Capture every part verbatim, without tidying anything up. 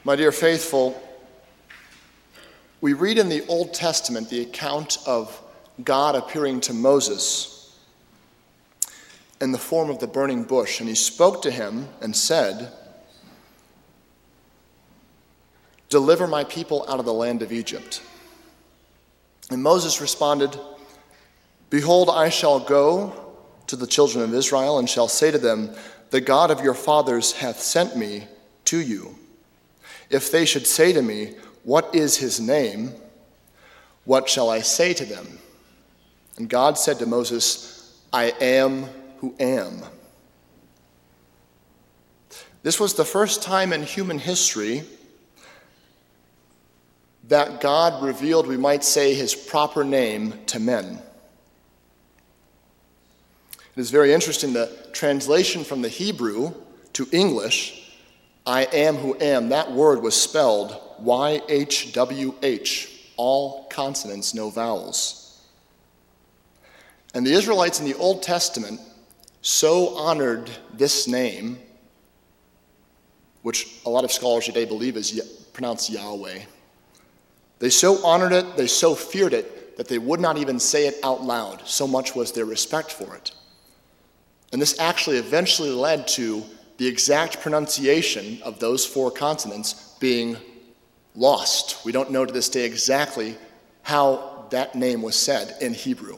My dear faithful, we read in the Old Testament the account of God appearing to Moses in the form of the burning bush, and he spoke to him and said, "Deliver my people out of the land of Egypt." And Moses responded, "Behold, I shall go to the children of Israel and shall say to them, the God of your fathers hath sent me to you. If they should say to me, what is his name? What shall I say to them?" And God said to Moses, "I am who am." This was the first time in human history that God revealed, we might say, his proper name to men. It is very interesting, the translation from the Hebrew to English, I am who am, that word was spelled Y H W H, all consonants, no vowels. And the Israelites in the Old Testament so honored this name, which a lot of scholars today believe is pronounced Yahweh. They so honored it, they so feared it, that they would not even say it out loud. So much was their respect for it. And this actually eventually led to the exact pronunciation of those four consonants being lost. We don't know to this day exactly how that name was said in Hebrew.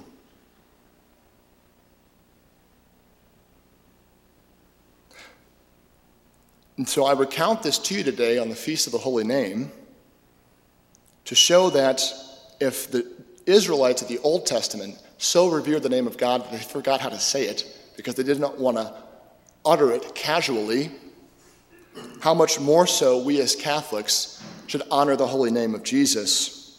And so I recount this to you today on the Feast of the Holy Name to show that if the Israelites of the Old Testament so revered the name of God that they forgot how to say it because they did not want to utter it casually, how much more so we as Catholics should honor the holy name of Jesus.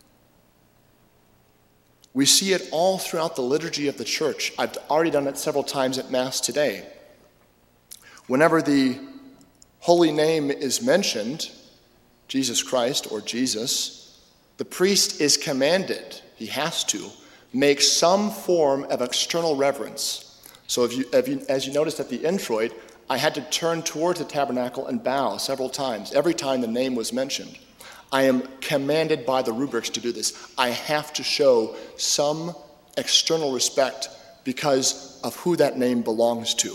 We see it all throughout the liturgy of the church. I've already done it several times at Mass today. Whenever the holy name is mentioned, Jesus Christ or Jesus, the priest is commanded, he has to, make some form of external reverence. So if you, if you, as you noticed at the introit, I had to turn towards the tabernacle and bow several times, every time the name was mentioned. I am commanded by the rubrics to do this. I have to show some external respect because of who that name belongs to.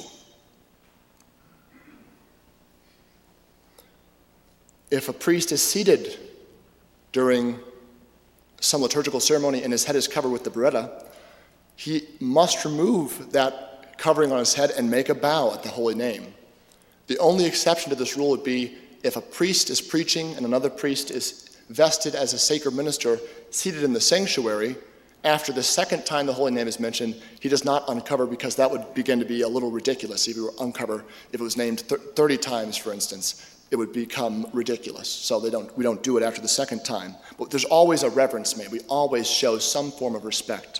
If a priest is seated during some liturgical ceremony and his head is covered with the biretta, he must remove that covering on his head and make a bow at the holy name. The only exception to this rule would be if a priest is preaching and another priest is vested as a sacred minister seated in the sanctuary. After the second time the holy name is mentioned, he does not uncover because that would begin to be a little ridiculous. If he were uncover, if it was named thirty times, for instance, it would become ridiculous. So they don't, we don't do it after the second time. But there's always a reverence made. We always show some form of respect.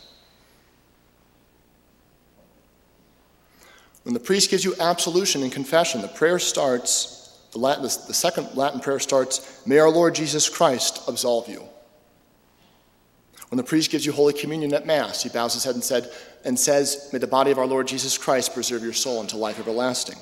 When the priest gives you absolution and confession, the prayer starts, the, Latin, the, the second Latin prayer starts, "May our Lord Jesus Christ absolve you." When the priest gives you Holy Communion at Mass, he bows his head and, said, and says, "May the body of our Lord Jesus Christ preserve your soul unto life everlasting."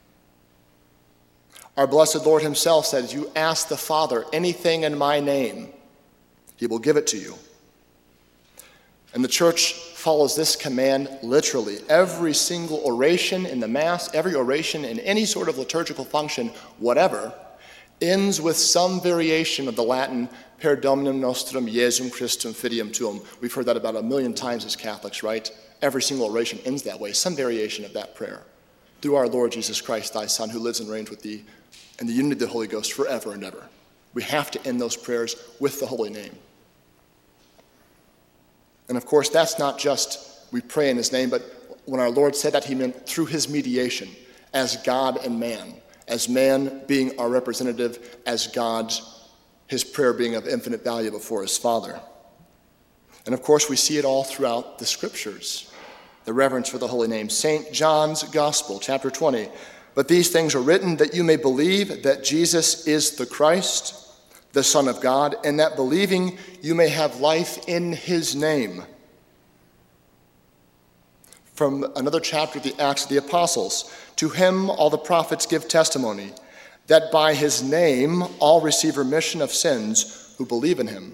Our blessed Lord himself said, "You ask the Father anything in my name, he will give it to you." And the church follows this command literally. Every single oration in the Mass, every oration in any sort of liturgical function, whatever, ends with some variation of the Latin, "Per Dominum nostrum Iesum Christum fideium tuum." We've heard that about a million times as Catholics, right? Every single oration ends that way, some variation of that prayer. "Through our Lord Jesus Christ, thy Son, who lives and reigns with thee, and the unity of the Holy Ghost forever and ever." We have to end those prayers with the holy name. And of course, that's not just we pray in his name, but when our Lord said that, he meant through his mediation, as God and man, as man being our representative, as God, his prayer being of infinite value before his Father. And of course, we see it all throughout the scriptures, the reverence for the holy name. Saint John's Gospel, chapter twenty, "But these things are written that you may believe that Jesus is the Christ, the Son of God, and that believing you may have life in his name." From another chapter of the Acts of the Apostles, "To him all the prophets give testimony, that by his name all receive remission of sins who believe in him.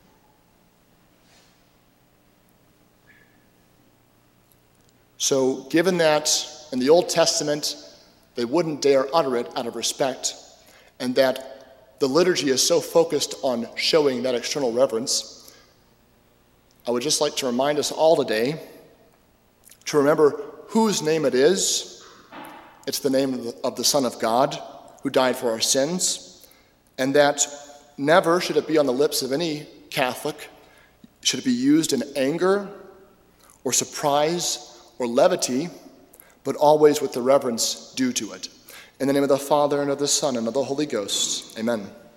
So, given that in the Old Testament they wouldn't dare utter it out of respect, and that the liturgy is so focused on showing that external reverence, I would just like to remind us all today to remember whose name it is. It's the name of the, of the Son of God who died for our sins, and that never should it be on the lips of any Catholic, should it be used in anger or surprise or levity, but always with the reverence due to it. In the name of the Father, and of the Son, and of the Holy Ghost, amen.